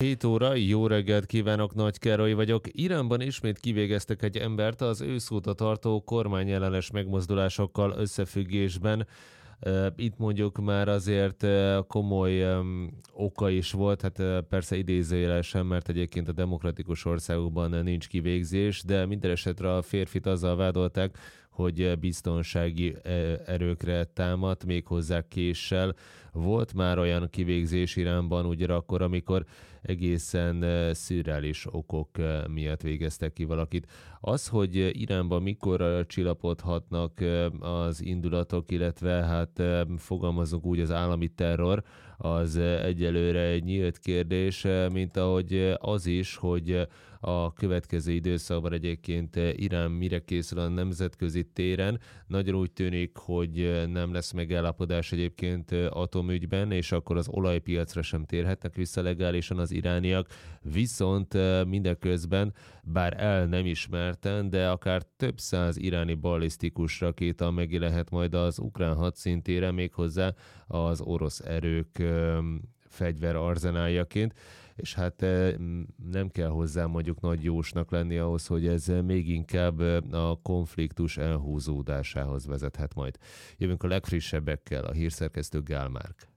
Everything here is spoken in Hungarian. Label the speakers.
Speaker 1: 7 óra, jó reggelt kívánok, Nagy Károly vagyok. Iránban ismét kivégeztek egy embert az őszóta tartó kormányellenes megmozdulásokkal összefüggésben. Itt mondjuk már azért komoly oka is volt, hát persze idézőjelesen, mert egyébként a demokratikus országokban nincs kivégzés, de minden esetre a férfit azzal vádolták, hogy biztonsági erőkre támadt, méghozzá késsel. Volt már olyan kivégzés Iránban ugyanakkor, amikor egészen szürreális okok miatt végeztek ki valakit. Az, hogy Iránban mikor csillapodhatnak az indulatok, illetve hát fogalmazunk úgy az állami terror, az egyelőre egy nyílt kérdés, mint ahogy az is, hogy a következő időszakban egyébként Irán mire készül a nemzetközi téren. Nagyon úgy tűnik, hogy nem lesz megállapodás egyébként atomügyben, és akkor az olajpiacra sem térhetnek vissza legálisan az irániak. Viszont mindeközben, bár el nem ismerten, de akár több száz iráni ballisztikus rakéta megjelenhet majd az ukrán hadszintére, méghozzá az orosz erők fegyverarzenáljaként, és hát nem kell hozzá mondjuk nagy jósnak lenni ahhoz, hogy ez még inkább a konfliktus elhúzódásához vezethet majd. Jövünk a legfrissebbekkel, a hírszerkesztő Gál Márk.